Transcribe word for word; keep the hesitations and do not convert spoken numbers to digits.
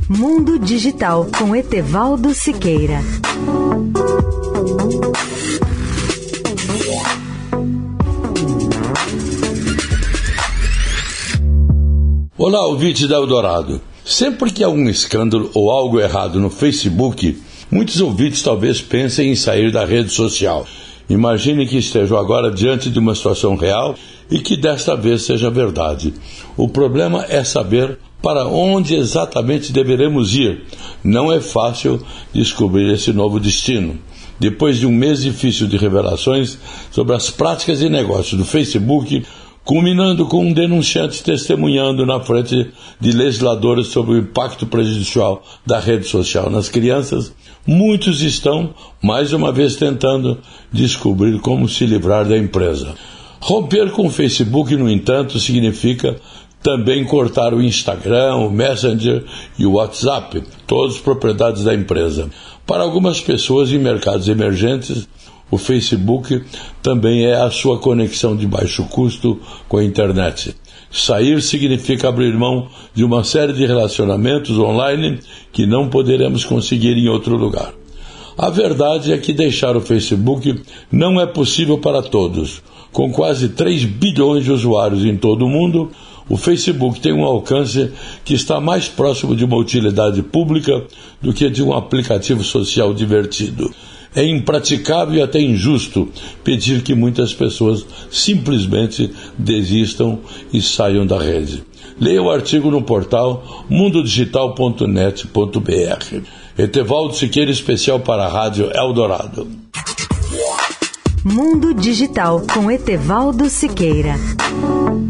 Mundo Digital com Etevaldo Siqueira. Olá, ouvintes da Eldorado. Sempre que há um escândalo ou algo errado no Facebook, muitos ouvintes talvez pensem em sair da rede social. Imagine que estejam agora diante de uma situação real e que desta vez seja verdade. O problema é saber para onde exatamente deveremos ir. Não é fácil descobrir esse novo destino. Depois de um mês difícil de revelações sobre as práticas e negócios do Facebook, culminando com um denunciante testemunhando na frente de legisladores sobre o impacto prejudicial da rede social nas crianças, muitos estão, mais uma vez, tentando descobrir como se livrar da empresa. Romper com o Facebook, no entanto, significa também cortar o Instagram, o Messenger e o WhatsApp, todos propriedades da empresa. Para algumas pessoas em mercados emergentes, o Facebook também é a sua conexão de baixo custo com a internet. Sair significa abrir mão de uma série de relacionamentos online que não poderemos conseguir em outro lugar. A verdade é que deixar o Facebook não é possível para todos. Com quase três bilhões de usuários em todo o mundo, o Facebook tem um alcance que está mais próximo de uma utilidade pública do que de um aplicativo social divertido. É impraticável e até injusto pedir que muitas pessoas simplesmente desistam e saiam da rede. Leia o artigo no portal mundo digital ponto net ponto b r. Etevaldo Siqueira, especial para a Rádio Eldorado. Mundo Digital com Etevaldo Siqueira.